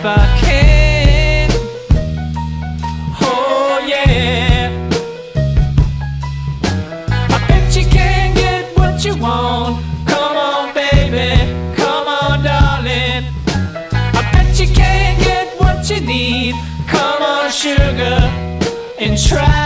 if I can. Oh yeah, I bet you can get what you want. Come on baby, come on darling. I bet you can get what you need. Come on sugar, and try.